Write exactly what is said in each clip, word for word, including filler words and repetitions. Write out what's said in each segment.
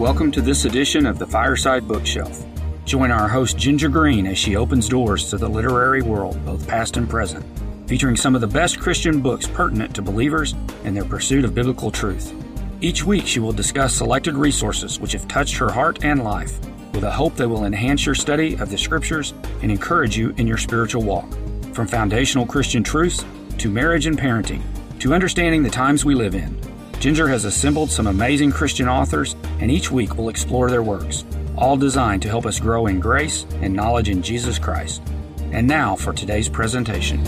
Welcome to this edition of the Fireside Bookshelf. Join our host Ginger Green as she opens doors to the literary world, both past and present, featuring some of the best Christian books pertinent to believers and their pursuit of biblical truth. Each week she will discuss selected resources which have touched her heart and life, with a hope they will enhance your study of the Scriptures and encourage you in your spiritual walk. From foundational Christian truths to marriage and parenting, to understanding the times we live in, Ginger has assembled some amazing Christian authors, and each week will explore their works, all designed to help us grow in grace and knowledge in Jesus Christ. And now for today's presentation.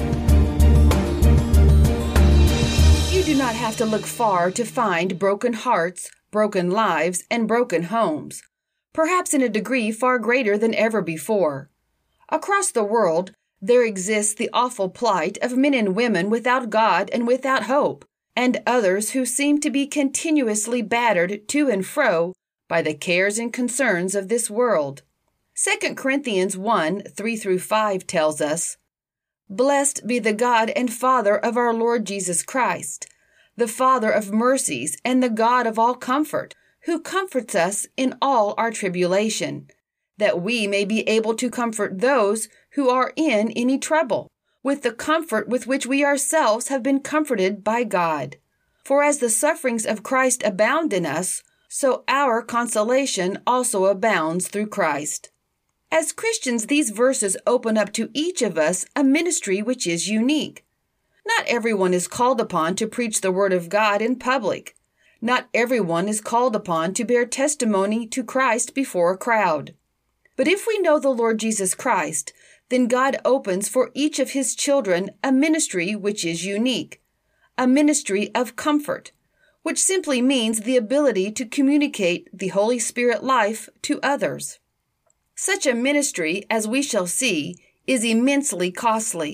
You do not have to look far to find broken hearts, broken lives, and broken homes, perhaps in a degree far greater than ever before. Across the world, there exists the awful plight of men and women without God and without hope, and others who seem to be continuously battered to and fro by the cares and concerns of this world. Second Corinthians one, three through five tells us, "Blessed be the God and Father of our Lord Jesus Christ, the Father of mercies and the God of all comfort, who comforts us in all our tribulation, that we may be able to comfort those who are in any trouble, with the comfort with which we ourselves have been comforted by God. For as the sufferings of Christ abound in us, so our consolation also abounds through Christ." As Christians, these verses open up to each of us a ministry which is unique. Not everyone is called upon to preach the Word of God in public. Not everyone is called upon to bear testimony to Christ before a crowd. But if we know the Lord Jesus Christ, then God opens for each of His children a ministry which is unique, a ministry of comfort, which simply means the ability to communicate the Holy Spirit life to others. Such a ministry, as we shall see, is immensely costly.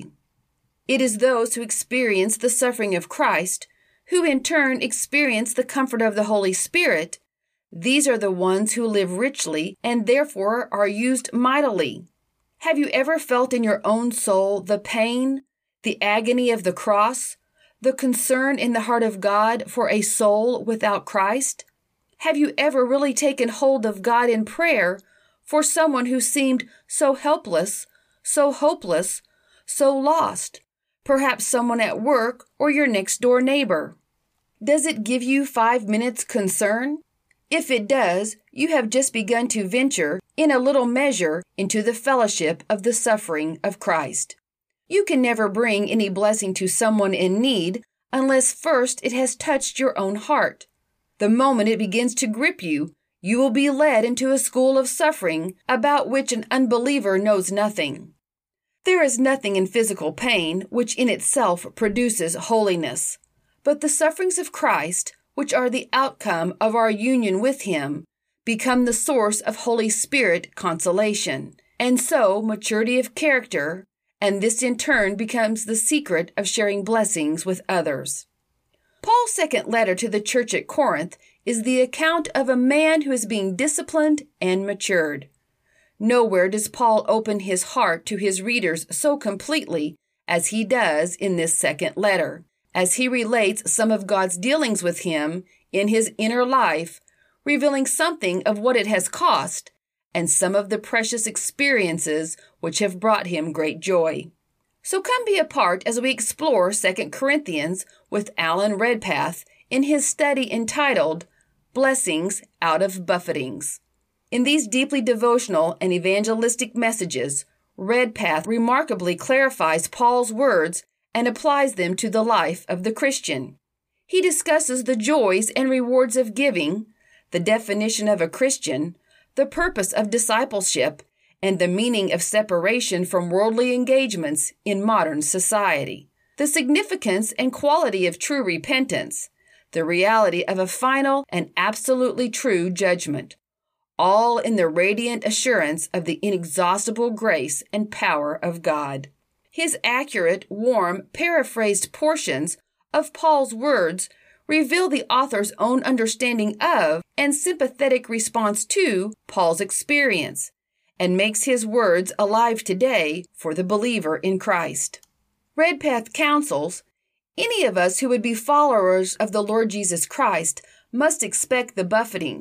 It is those who experience the suffering of Christ, who in turn experience the comfort of the Holy Spirit. These are the ones who live richly and therefore are used mightily. Have you ever felt in your own soul the pain, the agony of the cross, the concern in the heart of God for a soul without Christ? Have you ever really taken hold of God in prayer for someone who seemed so helpless, so hopeless, so lost? Perhaps someone at work or your next-door neighbor. Does it give you five minutes concern? If it does, you have just begun to venture, in a little measure, into the fellowship of the suffering of Christ. You can never bring any blessing to someone in need unless first it has touched your own heart. The moment it begins to grip you, you will be led into a school of suffering about which an unbeliever knows nothing. There is nothing in physical pain which in itself produces holiness, but the sufferings of Christ, which are the outcome of our union with Him, become the source of Holy Spirit consolation, and so maturity of character, and this in turn becomes the secret of sharing blessings with others. Paul's second letter to the church at Corinth is the account of a man who is being disciplined and matured. Nowhere does Paul open his heart to his readers so completely as he does in this second letter, as he relates some of God's dealings with him in his inner life, revealing something of what it has cost and some of the precious experiences which have brought him great joy. So come be a part as we explore Second Corinthians with Alan Redpath in his study entitled Blessings Out of Buffetings. In these deeply devotional and evangelistic messages, Redpath remarkably clarifies Paul's words and applies them to the life of the Christian. He discusses the joys and rewards of giving, the definition of a Christian, the purpose of discipleship, and the meaning of separation from worldly engagements in modern society, the significance and quality of true repentance, the reality of a final and absolutely true judgment, all in the radiant assurance of the inexhaustible grace and power of God. His accurate, warm, paraphrased portions of Paul's words reveal the author's own understanding of and sympathetic response to Paul's experience, and makes his words alive today for the believer in Christ. Redpath counsels, any of us who would be followers of the Lord Jesus Christ must expect the buffetings,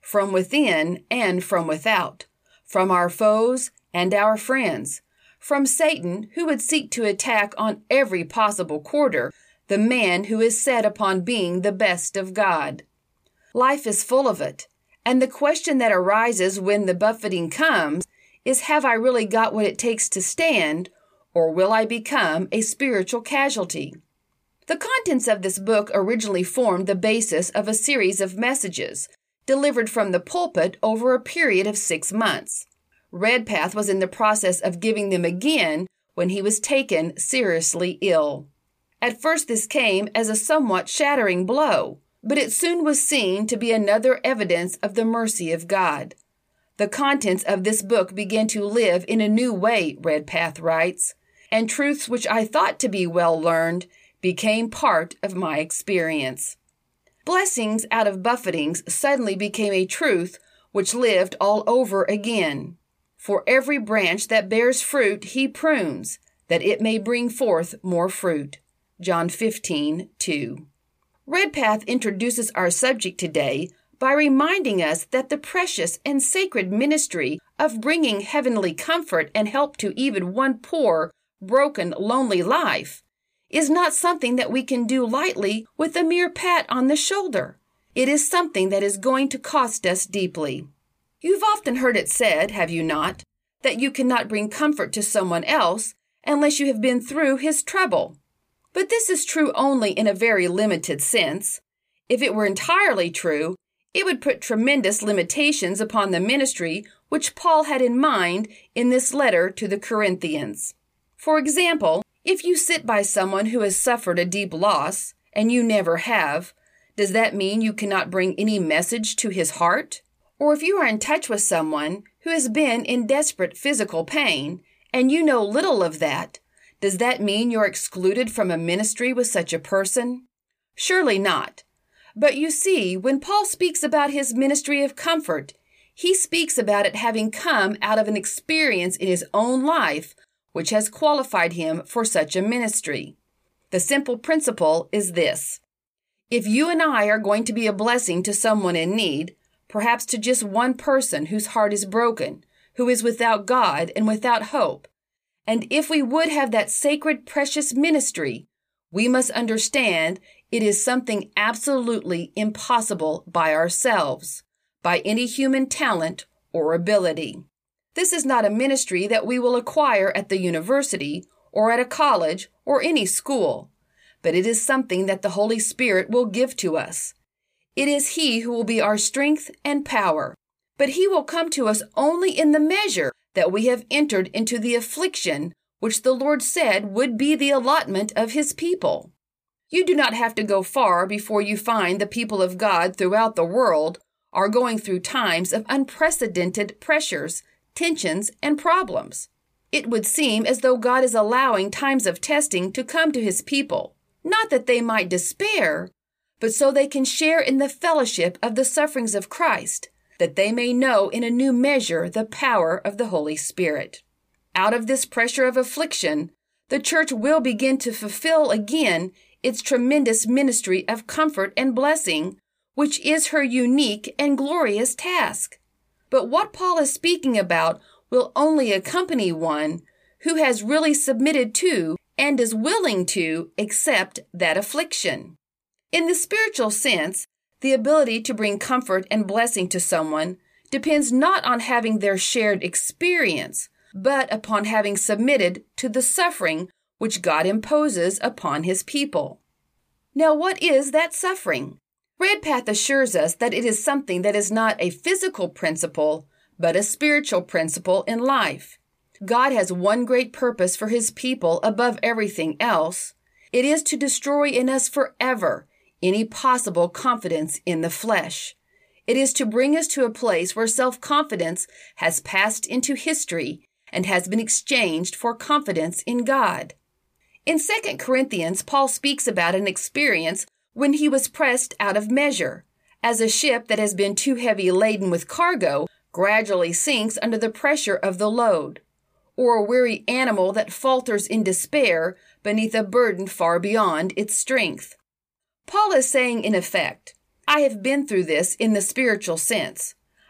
from within and from without, from our foes and our friends, from Satan, who would seek to attack on every possible quarter the man who is set upon being the best of God. Life is full of it, and the question that arises when the buffeting comes is, have I really got what it takes to stand, or will I become a spiritual casualty? The contents of this book originally formed the basis of a series of messages delivered from the pulpit over a period of six months. Redpath was in the process of giving them again when he was taken seriously ill. At first this came as a somewhat shattering blow, but it soon was seen to be another evidence of the mercy of God. The contents of this book began to live in a new way, Redpath writes, and truths which I thought to be well learned became part of my experience. Blessings out of buffetings suddenly became a truth which lived all over again. For every branch that bears fruit he prunes, that it may bring forth more fruit. John fifteen two. Redpath introduces our subject today by reminding us that the precious and sacred ministry of bringing heavenly comfort and help to even one poor, broken, lonely life is not something that we can do lightly with a mere pat on the shoulder. It is something that is going to cost us deeply. You've often heard it said, have you not, that you cannot bring comfort to someone else unless you have been through his trouble. But this is true only in a very limited sense. If it were entirely true, it would put tremendous limitations upon the ministry which Paul had in mind in this letter to the Corinthians. For example, if you sit by someone who has suffered a deep loss, and you never have, does that mean you cannot bring any message to his heart? Or if you are in touch with someone who has been in desperate physical pain, and you know little of that, does that mean you're excluded from a ministry with such a person? Surely not. But you see, when Paul speaks about his ministry of comfort, he speaks about it having come out of an experience in his own life which has qualified him for such a ministry. The simple principle is this: if you and I are going to be a blessing to someone in need, perhaps to just one person whose heart is broken, who is without God and without hope, and if we would have that sacred, precious ministry, we must understand it is something absolutely impossible by ourselves, by any human talent or ability. This is not a ministry that we will acquire at the university or at a college or any school, but it is something that the Holy Spirit will give to us. It is He who will be our strength and power, but He will come to us only in the measure that we have entered into the affliction which the Lord said would be the allotment of His people. You do not have to go far before you find the people of God throughout the world are going through times of unprecedented pressures, tensions, and problems. It would seem as though God is allowing times of testing to come to His people, not that they might despair, but so they can share in the fellowship of the sufferings of Christ, that they may know in a new measure the power of the Holy Spirit. Out of this pressure of affliction, the church will begin to fulfill again its tremendous ministry of comfort and blessing, which is her unique and glorious task. But what Paul is speaking about will only accompany one who has really submitted to and is willing to accept that affliction. In the spiritual sense, the ability to bring comfort and blessing to someone depends not on having their shared experience, but upon having submitted to the suffering which God imposes upon His people. Now, what is that suffering? Redpath assures us that it is something that is not a physical principle, but a spiritual principle in life. God has one great purpose for His people above everything else. It is to destroy in us forever any possible confidence in the flesh. It is to bring us to a place where self-confidence has passed into history and has been exchanged for confidence in God. In Second Corinthians, Paul speaks about an experience when he was pressed out of measure, as a ship that has been too heavy laden with cargo gradually sinks under the pressure of the load, or a weary animal that falters in despair beneath a burden far beyond its strength. Paul is saying, in effect, I have been through this in the spiritual sense.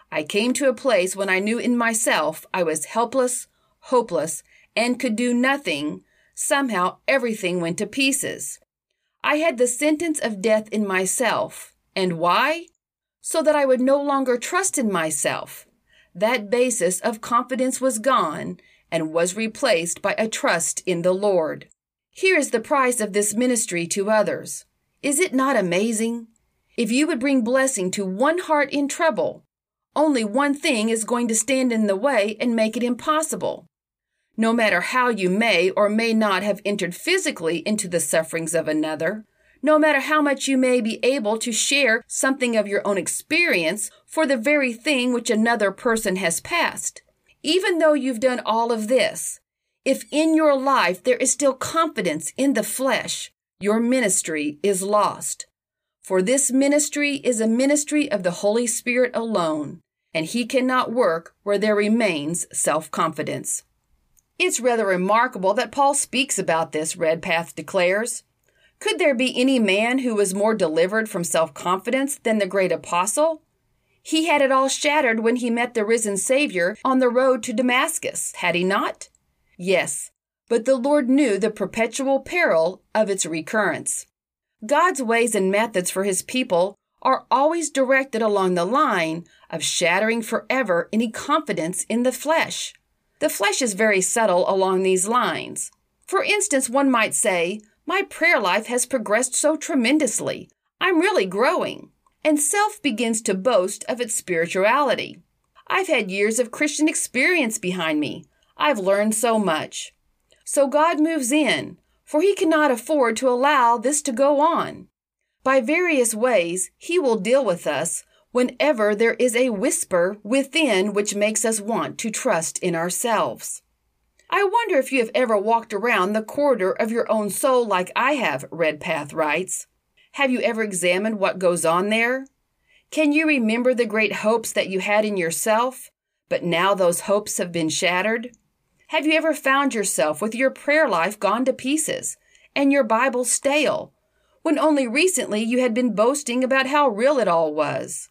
I came to a place when I knew in myself I was helpless, hopeless, and could do nothing. Somehow everything went to pieces. I had the sentence of death in myself. And why? So that I would no longer trust in myself. That basis of confidence was gone and was replaced by a trust in the Lord. Here is the price of this ministry to others. Is it not amazing? If you would bring blessing to one heart in trouble, only one thing is going to stand in the way and make it impossible. No matter how you may or may not have entered physically into the sufferings of another, no matter how much you may be able to share something of your own experience for the very thing which another person has passed, even though you've done all of this, if in your life there is still confidence in the flesh, your ministry is lost. For this ministry is a ministry of the Holy Spirit alone, and He cannot work where there remains self-confidence. It's rather remarkable that Paul speaks about this, Redpath declares. Could there be any man who was more delivered from self-confidence than the great apostle? He had it all shattered when he met the risen Savior on the road to Damascus, had he not? Yes, but the Lord knew the perpetual peril of its recurrence. God's ways and methods for His people are always directed along the line of shattering forever any confidence in the flesh. The flesh is very subtle along these lines. For instance, one might say, my prayer life has progressed so tremendously. I'm really growing. And self begins to boast of its spirituality. I've had years of Christian experience behind me. I've learned so much. So God moves in, for He cannot afford to allow this to go on. By various ways, He will deal with us whenever there is a whisper within which makes us want to trust in ourselves. I wonder if you have ever walked around the corridor of your own soul like I have, Redpath writes. Have you ever examined what goes on there? Can you remember the great hopes that you had in yourself, but now those hopes have been shattered? Have you ever found yourself with your prayer life gone to pieces and your Bible stale, when only recently you had been boasting about how real it all was?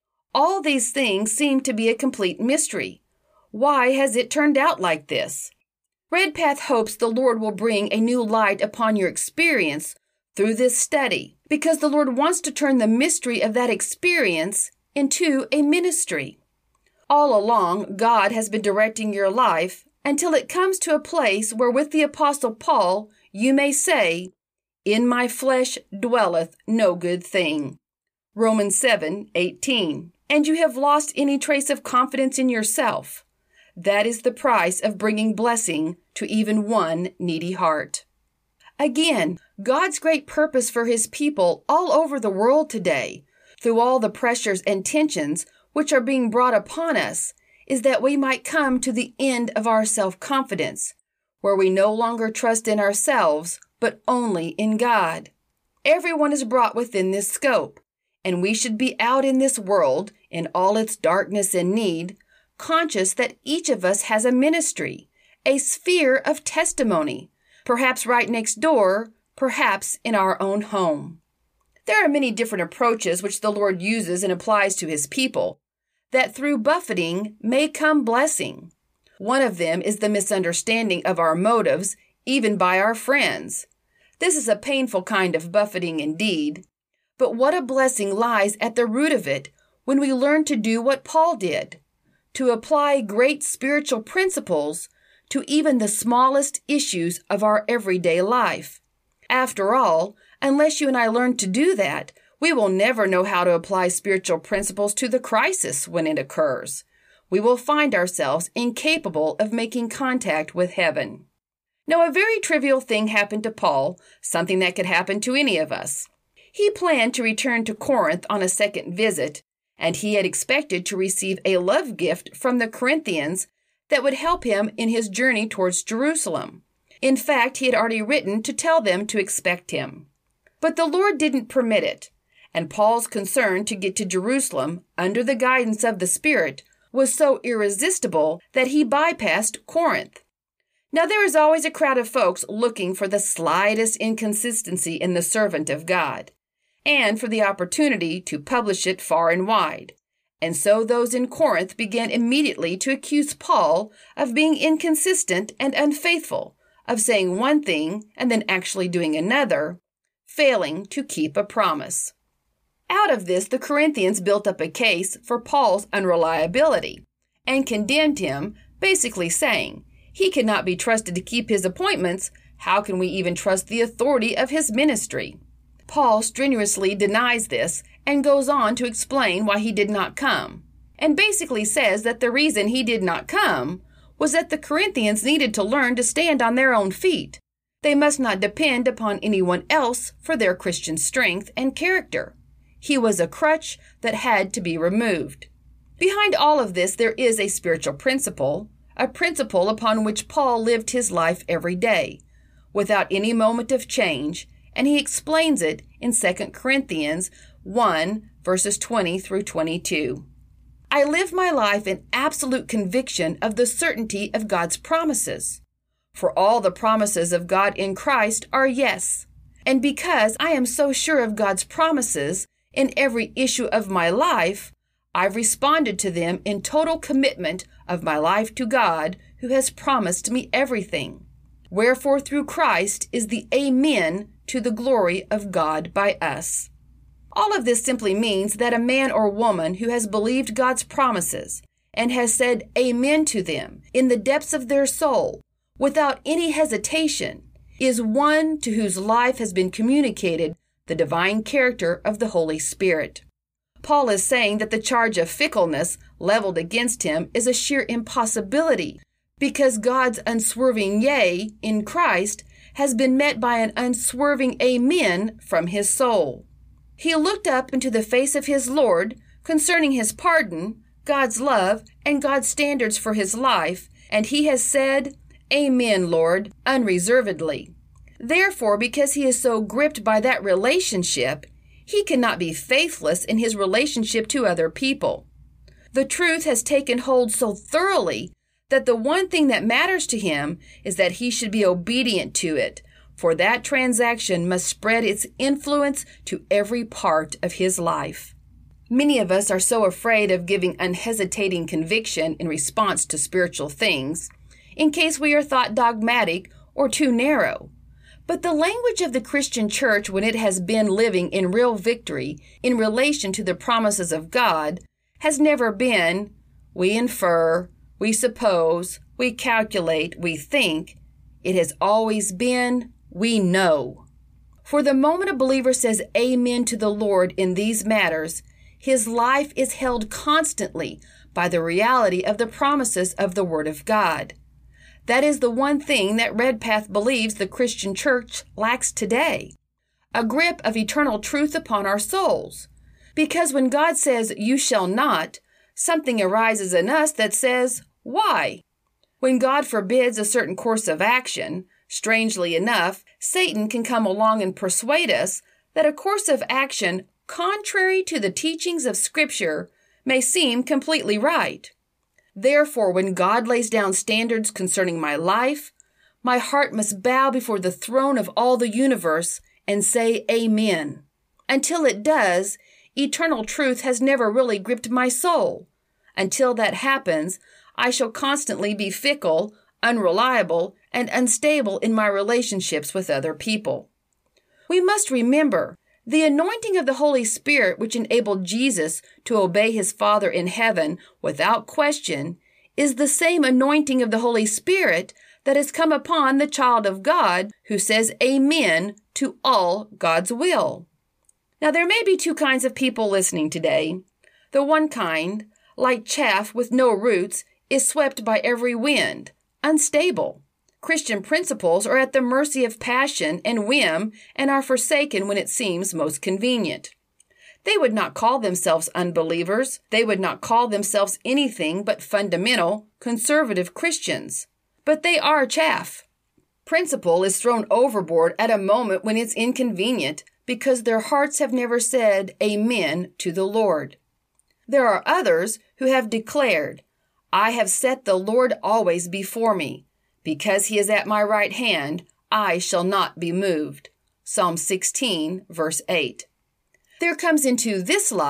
All these things seem to be a complete mystery. Why has it turned out like this? Redpath hopes the Lord will bring a new light upon your experience through this study, because the Lord wants to turn the mystery of that experience into a ministry. All along, God has been directing your life until it comes to a place where with the Apostle Paul, you may say, "In my flesh dwelleth no good thing." Romans seven eighteen. And you have lost any trace of confidence in yourself. That is the price of bringing blessing to even one needy heart. Again, God's great purpose for His people all over the world today, through all the pressures and tensions which are being brought upon us, is that we might come to the end of our self-confidence, where we no longer trust in ourselves, but only in God. Everyone is brought within this scope, and we should be out in this world, in all its darkness and need, conscious that each of us has a ministry, a sphere of testimony, perhaps right next door, perhaps in our own home. There are many different approaches which the Lord uses and applies to His people, that through buffeting may come blessing. One of them is the misunderstanding of our motives, even by our friends. This is a painful kind of buffeting indeed, but what a blessing lies at the root of it when we learn to do what Paul did, to apply great spiritual principles to even the smallest issues of our everyday life. After all, unless you and I learn to do that, we will never know how to apply spiritual principles to the crisis when it occurs. We will find ourselves incapable of making contact with heaven. Now, a very trivial thing happened to Paul, something that could happen to any of us. He planned to return to Corinth on a second visit, and he had expected to receive a love gift from the Corinthians that would help him in his journey towards Jerusalem. In fact, he had already written to tell them to expect him. But the Lord didn't permit it, and Paul's concern to get to Jerusalem under the guidance of the Spirit was so irresistible that he bypassed Corinth. Now, there is always a crowd of folks looking for the slightest inconsistency in the servant of God, and for the opportunity to publish it far and wide. And so those in Corinth began immediately to accuse Paul of being inconsistent and unfaithful, of saying one thing and then actually doing another, failing to keep a promise. Out of this, the Corinthians built up a case for Paul's unreliability and condemned him, basically saying, he cannot be trusted to keep his appointments. How can we even trust the authority of his ministry? Paul strenuously denies this and goes on to explain why he did not come, and basically says that the reason he did not come was that the Corinthians needed to learn to stand on their own feet. They must not depend upon anyone else for their Christian strength and character. He was a crutch that had to be removed. Behind all of this, there is a spiritual principle, a principle upon which Paul lived his life every day, without any moment of change, and he explains it in Second Corinthians one, verses twenty through twenty-two. I live my life in absolute conviction of the certainty of God's promises. For all the promises of God in Christ are yes. And because I am so sure of God's promises in every issue of my life, I've responded to them in total commitment of my life to God, who has promised me everything. Wherefore through Christ is the Amen to the glory of God by us. All of this simply means that a man or woman who has believed God's promises and has said amen to them in the depths of their soul without any hesitation is one to whose life has been communicated the divine character of the Holy Spirit. Paul is saying that the charge of fickleness leveled against him is a sheer impossibility because God's unswerving yea in Christ has been met by an unswerving amen from his soul. He looked up into the face of his Lord concerning his pardon, God's love, and God's standards for his life, and he has said, Amen, Lord, unreservedly. Therefore, because he is so gripped by that relationship, he cannot be faithless in his relationship to other people. The truth has taken hold so thoroughly that the one thing that matters to him is that he should be obedient to it, for that transaction must spread its influence to every part of his life. Many of us are so afraid of giving unhesitating conviction in response to spiritual things, in case we are thought dogmatic or too narrow. But the language of the Christian church, when it has been living in real victory in relation to the promises of God, has never been, we infer, we suppose, we calculate, we think. It has always been, we know. For the moment a believer says amen to the Lord in these matters, his life is held constantly by the reality of the promises of the Word of God. That is the one thing that Redpath believes the Christian church lacks today, a grip of eternal truth upon our souls. Because when God says, you shall not, something arises in us that says, why? When God forbids a certain course of action, strangely enough, Satan can come along and persuade us that a course of action contrary to the teachings of Scripture may seem completely right. Therefore, when God lays down standards concerning my life, my heart must bow before the throne of all the universe and say amen. Until it does, eternal truth has never really gripped my soul. Until that happens, I shall constantly be fickle, unreliable, and unstable in my relationships with other people. We must remember, the anointing of the Holy Spirit, which enabled Jesus to obey his Father in heaven without question, is the same anointing of the Holy Spirit that has come upon the child of God who says amen to all God's will. Now, there may be two kinds of people listening today. The one kind, like chaff with no roots, is swept by every wind, unstable. Christian principles are at the mercy of passion and whim and are forsaken when it seems most convenient. They would not call themselves unbelievers. They would not call themselves anything but fundamental, conservative Christians. But they are chaff. Principle is thrown overboard at a moment when it's inconvenient because their hearts have never said amen to the Lord. There are others who have declared, I have set the Lord always before me. Because he is at my right hand, I shall not be moved. Psalm sixteen, verse eight. There comes into this life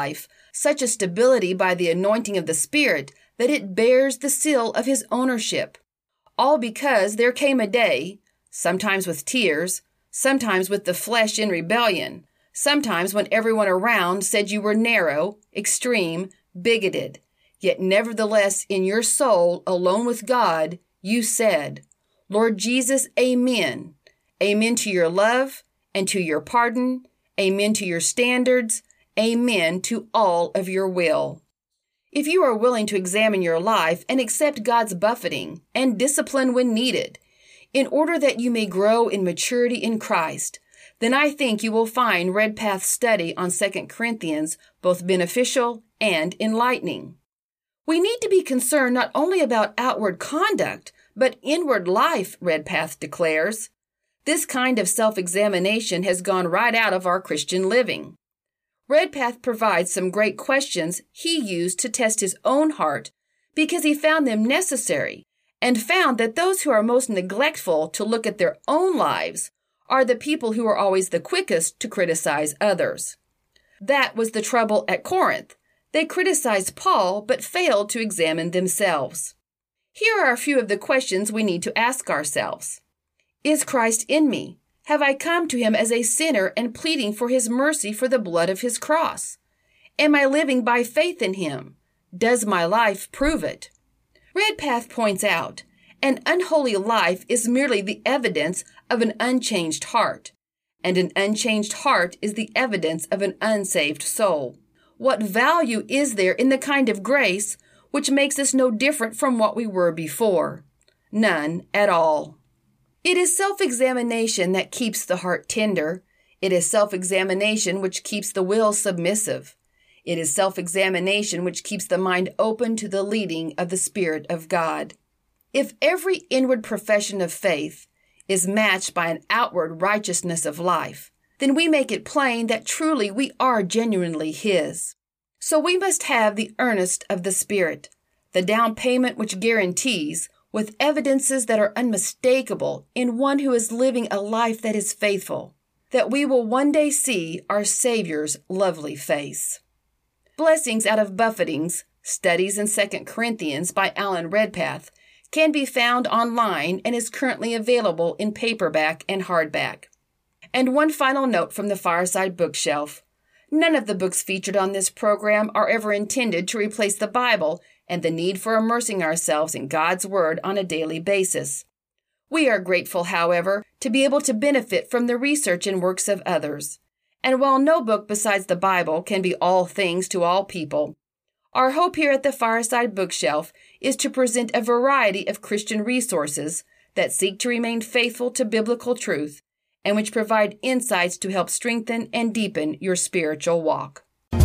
such a stability by the anointing of the Spirit that it bears the seal of his ownership. All because there came a day, sometimes with tears, sometimes with the flesh in rebellion, sometimes when everyone around said you were narrow, extreme, bigoted, yet nevertheless in your soul, alone with God, you said, Lord Jesus, amen. Amen to your love and to your pardon. Amen to your standards. Amen to all of your will. If you are willing to examine your life and accept God's buffeting and discipline when needed, in order that you may grow in maturity in Christ, then I think you will find Redpath's study on Second Corinthians both beneficial and enlightening. We need to be concerned not only about outward conduct, but inward life, Redpath declares. This kind of self-examination has gone right out of our Christian living. Redpath provides some great questions he used to test his own heart because he found them necessary and found that those who are most neglectful to look at their own lives are the people who are always the quickest to criticize others. That was the trouble at Corinth. They criticized Paul but failed to examine themselves. Here are a few of the questions we need to ask ourselves. Is Christ in me? Have I come to him as a sinner and pleading for his mercy for the blood of his cross? Am I living by faith in him? Does my life prove it? Redpath points out, an unholy life is merely the evidence of an unchanged heart, and an unchanged heart is the evidence of an unsaved soul. What value is there in the kind of grace which makes us no different from what we were before? None at all. It is self-examination that keeps the heart tender. It is self-examination which keeps the will submissive. It is self-examination which keeps the mind open to the leading of the Spirit of God. If every inward profession of faith is matched by an outward righteousness of life, then we make it plain that truly we are genuinely His. So we must have the earnest of the Spirit, the down payment which guarantees, with evidences that are unmistakable in one who is living a life that is faithful, that we will one day see our Savior's lovely face. Blessings out of Buffetings, Studies in Second Corinthians by Alan Redpath, can be found online and is currently available in paperback and hardback. And one final note from the Fireside Bookshelf. None of the books featured on this program are ever intended to replace the Bible and the need for immersing ourselves in God's Word on a daily basis. We are grateful, however, to be able to benefit from the research and works of others. And while no book besides the Bible can be all things to all people, our hope here at the Fireside Bookshelf is to present a variety of Christian resources that seek to remain faithful to biblical truth and which provide insights to help strengthen and deepen your spiritual walk.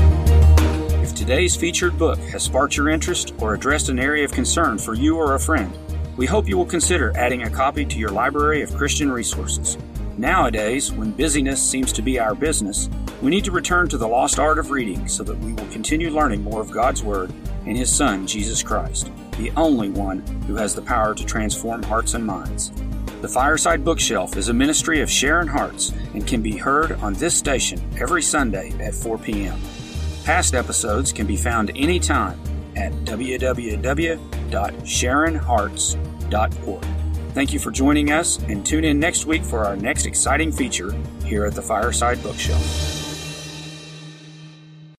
If today's featured book has sparked your interest or addressed an area of concern for you or a friend, we hope you will consider adding a copy to your library of Christian resources. Nowadays, when busyness seems to be our business, we need to return to the lost art of reading so that we will continue learning more of God's Word and His Son, Jesus Christ, the only one who has the power to transform hearts and minds. The Fireside Bookshelf is a ministry of Sharon Hearts and can be heard on this station every Sunday at four p.m. Past episodes can be found anytime at w w w dot sharon hearts dot org. Thank you for joining us, and tune in next week for our next exciting feature here at the Fireside Bookshelf.